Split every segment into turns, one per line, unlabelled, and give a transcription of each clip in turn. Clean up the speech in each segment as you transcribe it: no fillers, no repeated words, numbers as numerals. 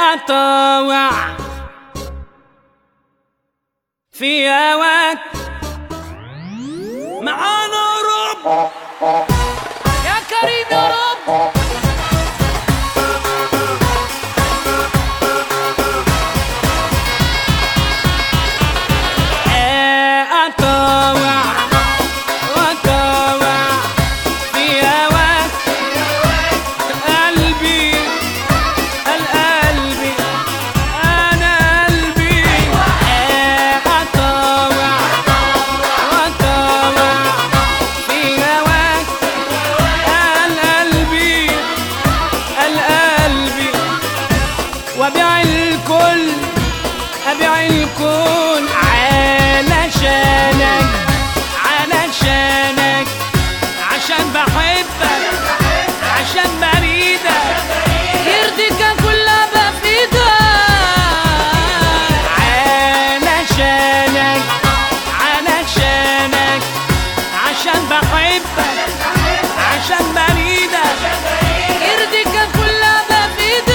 أطاوع في هواك معانا رب يا كريم يا رب. وابيع الكل ابيع الكون علشانك علشانك عشان بحبك عشان بريدك يرضيك كلها بفيدك علشانك علشانك عشان بحبك عشان بريدك يرضيك كلها بفيدك.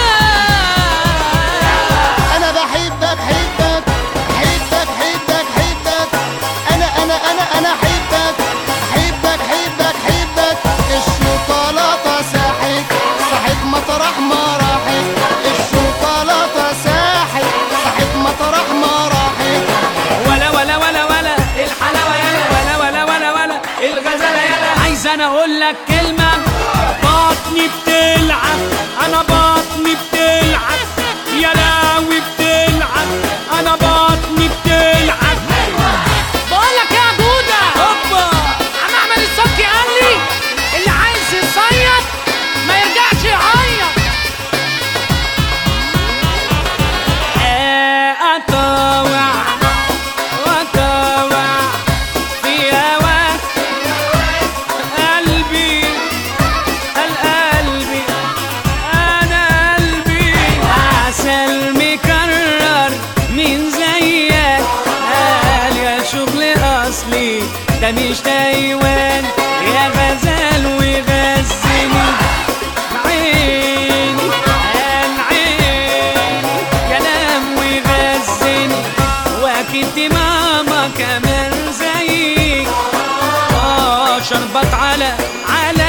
الشوكولاتة ساحت صحت مطرح ما راحت الشوكولاتة ساحت صحت مطرح ما راحت
ولا ولا ولا ولا الحلاوة يلا ولا ولا ولا ولا الغزالة يلا. عايز انا اقول لك كلمة بطني بتلعب انا بطني بتلعب يا لاوي بتلعب انا بطني بتلعب. بقولك يا جودة هوبا عم احمد الصبحي قال لي اللي عايز يصيد ما يرجعش يعيط. أطاوع وأطاوع في هواك قلبي القلبي أنا قلبي عسل مكرر من زيك قال يا شغل أصلي ده مش تايوان يا غزال وغزني عيني قال عيني كلام وغزني واكيد ماما كمان زيك شربت على